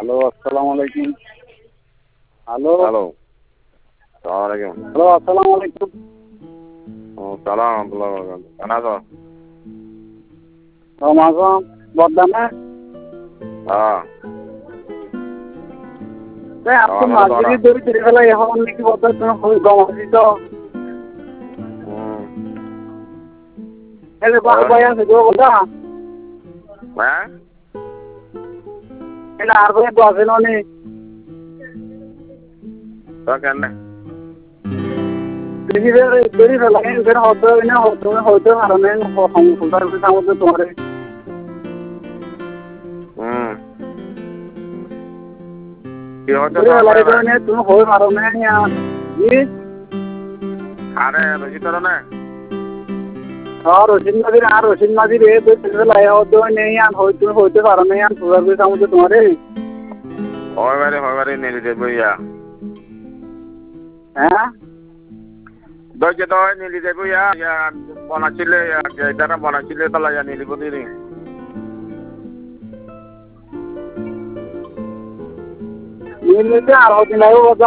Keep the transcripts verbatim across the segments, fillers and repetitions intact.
Hello, আসসালামু আলাইকুম। Hello. Hello. সালাম আলাইকুম। হ্যালো, আসসালামু আলাইকুম। ও সালাম আব্দুল্লাহ বরকাত। কেমন আছো? রমাজন বর্দানা। হ্যাঁ। তাই আপনি আমারও তো মাঝিরি দড়ি ছেড়ে ফেলা এখন নাকি বর্দা তুমি খুবই কম আছি তো। হুম। এলে বাহ ভাই আছে গো বর্দা। হ্যাঁ? এলে আর কোনো আছে না নি? তো কেন? বেশি বেড়ে দড়ি ফেলা এখানে হতে হবে না হতে হতে কারণে সংসার সামর্থ্য তোমার হুম। কি হচ্ছে দড়ি ফেলা তো এখানে তুমি হয়ে পারো না জি আরে রশি তোর না? আর রশিদ নদীর আর রশিদ নদীর এ দড়ি ফেলা হতে নেই আর হইতে হইতে পারো না আর সংসার সামর্থ্য তোমার হয় বারে হয় বারে নিয়ে যাবো ইয়া। হ্যাঁ ধৈর্য তো নিয়ে যাবো ইয়া ইয়া বনাছিলে এটা বনাছিলে তো ইয়া নিয়ে যাবো দিদি। নির্মিত আর হতে নাই বর্দা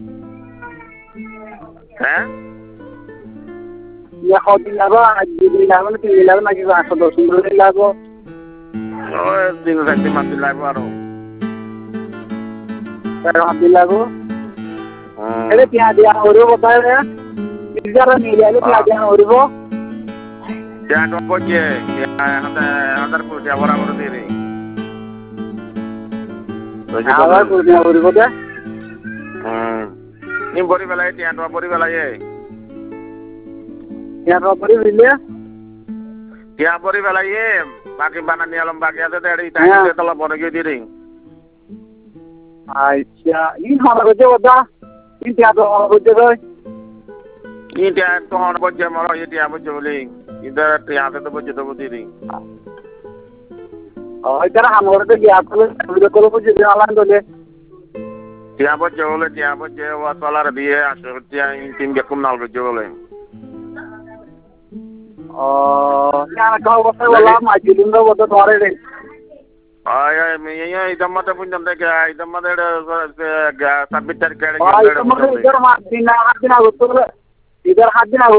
হ্যাঁ? হতে লাগো আর দুদিন লাগো না তিন দিন লাগো নাকি একশো দশ দিন লাগো ওই তিন চার দিন মাস লাগবো আরো। তেরো হাত দিন লাগো হুম। এটা পেঁয়াজ দিয়া হরিব বর্দা যারা নিয়ে আলো পেঁয়াজ দিয়া হরিব क्या तो पहुंचे अंदर को क्या बराबर दे रही আবার করে দিয়া হরিব দে हम्म इन बोरी वाला है क्या तो बोरी वाला है পেঁয়াজ করে দিলে क्या बोरी वाला ये बाकी बनाने वाला बाकी आते तेरे टाइम से तो बोरे के दे रही আচ্ছা ইন হলো যে বর্দা ইন পেঁয়াজ হলো যে গো ये क्या तो हम बच्चे मरो ये क्या बच्चे बोले इधर यहाँ से तो बच्चे तो दे रही ওই তারা আমার তো গিয়া করে ভিডিও কল করে দিতে আলান দলে क्या बच्चे बोले क्या बच्चे वो वाला रही है आशा क्या इन तीन के कुम नाल बच्चे बोले ও না কাও কথা বলা মাঝি দিন তো বর্দা ধরে রে आय मैं ये इधर मत पुंज अंदर क्या इधर मत सबमिट कर के ইধর হাত দিন হাত দিন আগত ইধর হাত দিন